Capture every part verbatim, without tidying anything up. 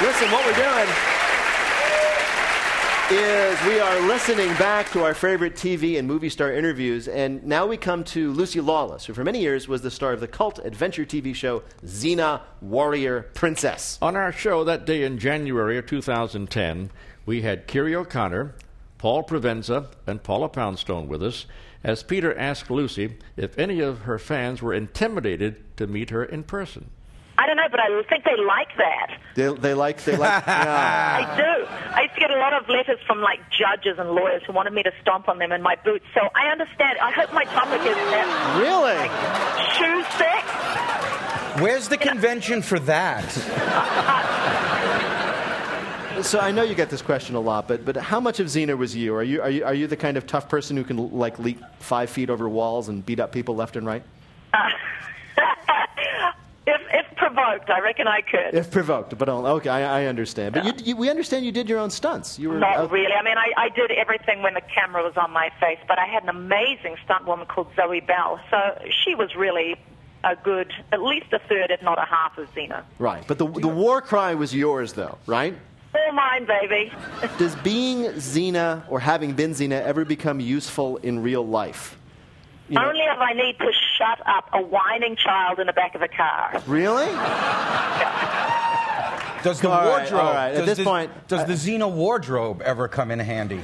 Listen, what we're doing is we are listening back to our favorite T V and movie star interviews, and now we come to Lucy Lawless, who for many years was the star of the cult adventure T V show Xena, Warrior Princess. On our show that day in January of two thousand ten, we had Kiri O'Connor, Paul Provenza, and Paula Poundstone with us, as Peter asked Lucy if any of her fans were intimidated to meet her in person. I don't know, but I think they like that. They, they like, they like, yeah. I do. I used to get a lot of letters from, like, judges and lawyers who wanted me to stomp on them in my boots. So I understand. I hope my topic is that. Really? Like, shoe sex. Where's the convention for that? So I know you get this question a lot, but but how much of Xena was you? Are you are you are you the kind of tough person who can like leap five feet over walls and beat up people left and right? Uh, if if provoked, I reckon I could. If provoked, but only, okay, I, I understand. But you, you, we understand you did your own stunts. You were not out- really. I mean, I, I did everything when the camera was on my face, but I had an amazing stunt woman called Zoe Bell, so she was really a good, at least a third, if not a half, of Xena. Right, but the the war cry was yours, though, right? All mine, baby. Does being Xena or having been Xena ever become useful in real life? You know? Only if I need to shut up a whining child in the back of a car. Really? Does the all wardrobe? Right, all right. At does this the, point, does uh, the Xena wardrobe ever come in handy?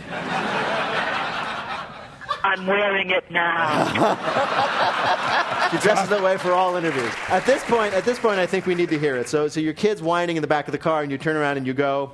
I'm wearing it now. She dresses that way for all interviews. At this point, at this point, I think we need to hear it. So, so your kid's whining in the back of the car, and you turn around and you go,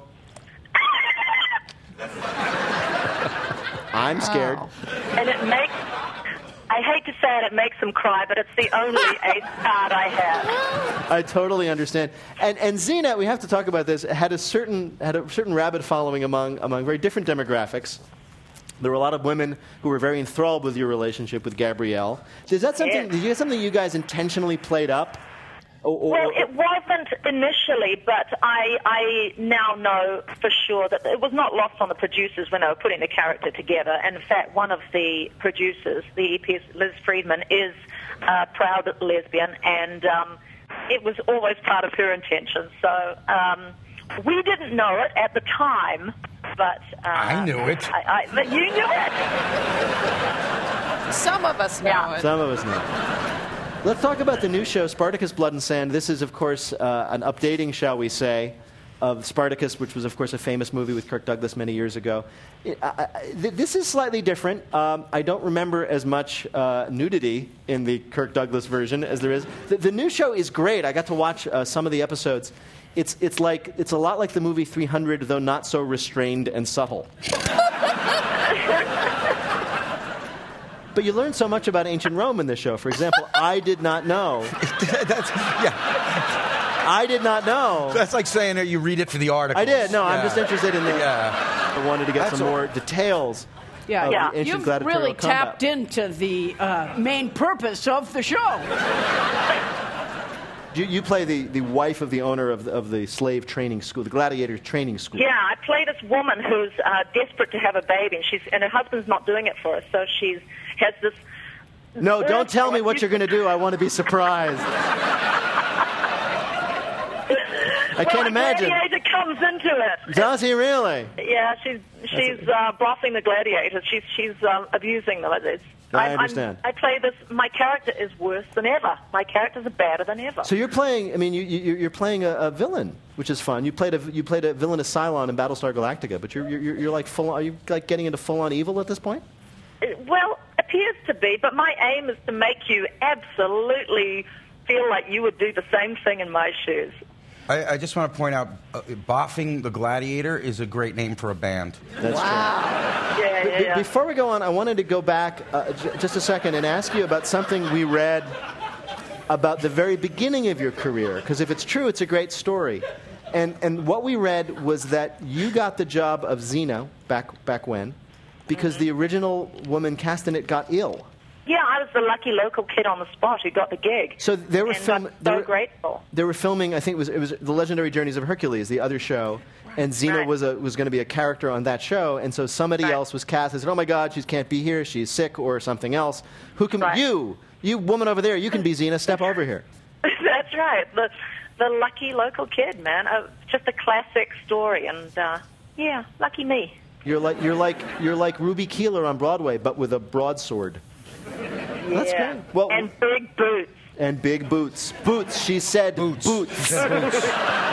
"I'm scared." Oh. And it makes. I hate to say it, it makes them cry, but it's the only ace card I have. I totally understand. And and Xena, we have to talk about this, had a certain had a certain rabid following among among very different demographics. There were a lot of women who were very enthralled with your relationship with Gabrielle. Is that something? Yes. Did you have something you guys intentionally played up? Or, or, Well, it wasn't initially, but I, I now know for sure that it was not lost on the producers when they were putting the character together. And in fact, one of the producers, the E P, Liz Friedman, is a proud lesbian, and um, it was always part of her intention. So um, we didn't know it at the time, but... Uh, I knew it. I, I, but you knew it. Some of us know Yeah. it. Some of us know. Let's talk about the new show, Spartacus: Blood and Sand. This is, of course, uh, an updating, shall we say, of Spartacus, which was, of course, a famous movie with Kirk Douglas many years ago. It, I, I, th- this is slightly different. Um, I don't remember as much uh, nudity in the Kirk Douglas version as there is. The, the new show is great. I got to watch uh, some of the episodes. It's it's like it's a lot like the movie three hundred, though not so restrained and subtle. But you learn so much about ancient Rome in this show. For example, I did not know. That's, yeah. I did not know. That's like saying that you read it for the article. I did. No, yeah. I'm just interested in the. Yeah. I wanted to get That's some all. more details. Yeah, of Yeah. the ancient You've gladiatorial really combat. tapped into the uh, main purpose of the show. You, you play the, the wife of the owner of the, of the slave training school, the gladiator training school. Yeah, I play this woman who's uh, desperate to have a baby, and she's and her husband's not doing it for her, so she's has this. No, don't tell me what you're going to do. I want to be surprised. I can't well, imagine. A gladiator comes into it. Does he really? Yeah, she's she's uh, bossing the gladiators. She's she's um, abusing them. It's, I I'm- understand. I'm, I play this. My character is worse than ever. My characters are badder than ever. So you're playing. I mean, you, you, you're playing a, a villain, which is fun. You played a you played a villainous Cylon in Battlestar Galactica, but you're you're, you're like full. Are you like getting into full on evil at this point? Well, appears to be, but my aim is to make you absolutely feel like you would do the same thing in my shoes. I, I just want to point out, uh, Boffing the Gladiator is a great name for a band. That's Yeah, yeah, Be- yeah. Before we go on, I wanted to go back uh, j- just a second and ask you about something we read about the very beginning of your career. Because if it's true, it's a great story. And and what we read was that you got the job of Xena back back when, because Mm-hmm. the original woman cast in it got ill. Yeah, I was the lucky local kid on the spot who got the gig. So they were and film- I'm they so were- grateful. They were filming. I think it was it was the Legendary Journeys of Hercules, the other show, and Xena Right. was a was going to be a character on that show. And so somebody Right. else was cast. I said, "Oh my God, she can't be here. She's sick or something else. Who can Right. you, you woman over there? You can be Xena. Step over here." That's right. The, the lucky local kid, man. Uh, just a classic story, and uh, yeah, lucky me. You're like you're like you're like Ruby Keeler on Broadway, but with a broadsword. That's Yeah. great. Well, And big boots. and big boots. Boots. She said Boots. boots. She said boots.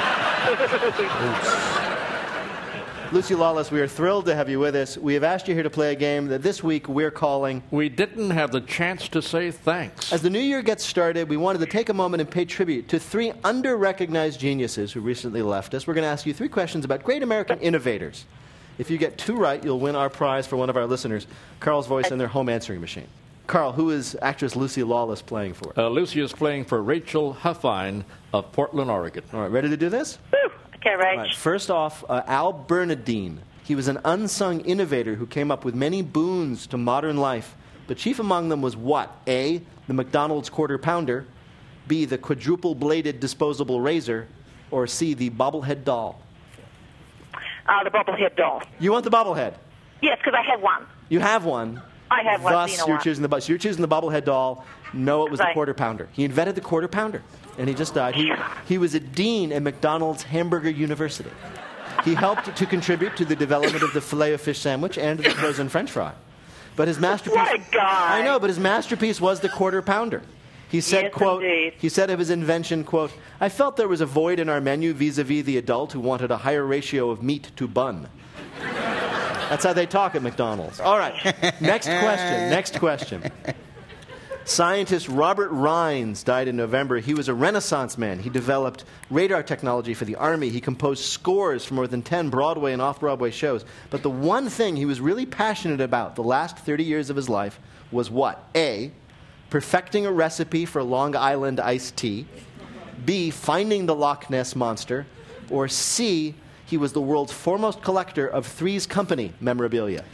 Lucy Lawless, we are thrilled to have you with us. We have asked you here to play a game that this week we're calling. We didn't have the chance to say thanks. As the new year gets started, we wanted to take a moment and pay tribute to three under-recognized geniuses who recently left us. We're going to ask you three questions about great American innovators. If you get two right, you'll win our prize for one of our listeners, Carl's Voice and their home answering machine. Carl, who is actress Lucy Lawless playing for? Uh, Lucy is playing for Rachel Huffine of Portland, Oregon. All right, ready to do this? Woo. Okay, Rach. All right, first off, uh, Al Bernadine. He was an unsung innovator who came up with many boons to modern life. But chief among them was what? A, the McDonald's Quarter Pounder, B, the quadruple-bladed disposable razor, or C, the bobblehead doll? Uh, the bobblehead doll. You want the bobblehead? Yes, because I have one. You have one. I have one. Thus, so you know you're what? choosing the bo- so you're choosing the bobblehead doll. No, it was the Right. Quarter Pounder. He invented the Quarter Pounder, and he just died. He, he was a dean at McDonald's Hamburger University. He helped to contribute to the development of the Filet-O-Fish sandwich and the frozen French fry. But his masterpiece. What a guy. I know, but his masterpiece was the Quarter Pounder. He said, Yes, quote, indeed. he said of his invention, quote, I felt there was a void in our menu vis-a-vis the adult who wanted a higher ratio of meat to bun. That's how they talk at McDonald's. All right. Next question. Next question. Scientist Robert Rines died in November. He was a Renaissance man. He developed radar technology for the Army. He composed scores for more than ten Broadway and off-Broadway shows. But the one thing he was really passionate about the last thirty years of his life was what? A, perfecting a recipe for Long Island iced tea. B, finding the Loch Ness Monster. Or C, he was the world's foremost collector of Three's Company memorabilia.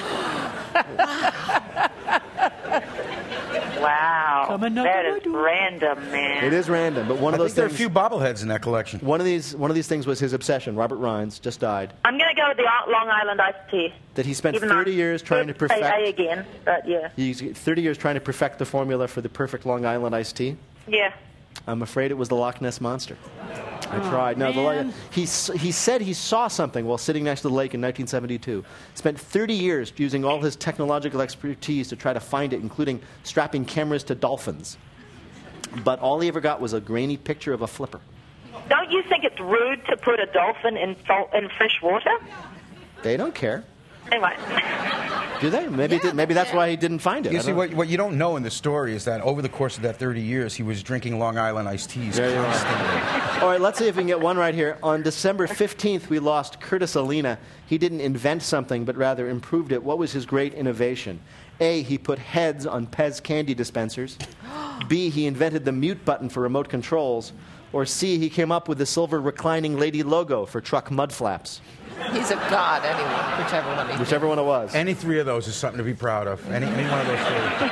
Wow. Coming up That on my is door. random, man. It is random, but one I of those think there are a things. few bobbleheads in that collection. One of these, one of these things was his obsession. Robert Rines just died. I'm going to go with the Long Island iced tea. That he spent Even though thirty I'm year trying to say perfect. A again, but yeah. He's thirty years trying to perfect the formula for the perfect Long Island iced tea. Yeah. I'm afraid it was the Loch Ness Monster. I tried. No, the, man. Lo- he, s- he said he saw something while sitting next to the lake in nineteen seventy-two. Spent thirty years using all his technological expertise to try to find it, including strapping cameras to dolphins. But all he ever got was a grainy picture of a flipper. Don't you think it's rude to put a dolphin in salt, in fresh water? They don't care, Anyway. do they? Maybe, th- maybe that's why he didn't find it. You I see, don't- what, what you don't know in the story is that over the course of that thirty years, he was drinking Long Island iced teas There you are. constantly. All right, let's see if we can get one right here. On December fifteenth, we lost Curtis Alina. He didn't invent something, but rather improved it. What was his great innovation? A, he put heads on Pez candy dispensers. B, he invented the mute button for remote controls. Or C, he came up with the silver reclining lady logo for truck mud flaps. He's a god anyway, whichever one he Whichever one it was. Any three of those is something to be proud of. Any, any one of those three.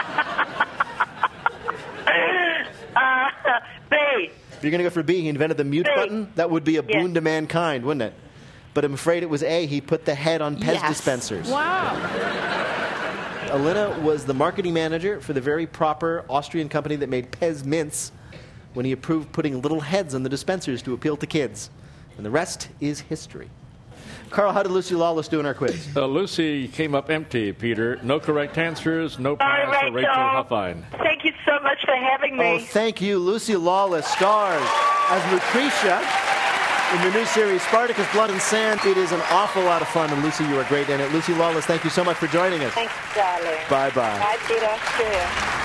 Uh, B. If you're going to go for B, he invented the mute B. button. That would be a Yeah. boon to mankind, wouldn't it? But I'm afraid it was A, he put the head on Pez Yes. dispensers. Wow. Alina was the marketing manager for the very proper Austrian company that made Pez mints when he approved putting little heads on the dispensers to appeal to kids. And the rest is history. Carl, how did Lucy Lawless do in our quiz? Uh, Lucy came up empty, Peter. No correct answers, no Sorry, prize for Rachel Rachel. Huffine. Thank you so much for having Oh, me. thank you. Lucy Lawless stars as Lucretia in the new series Spartacus, Blood and Sand. It is an awful lot of fun, and Lucy, you are great in it. Lucy Lawless, thank you so much for joining us. Thanks, darling. Bye-bye. Bye, Peter. See ya.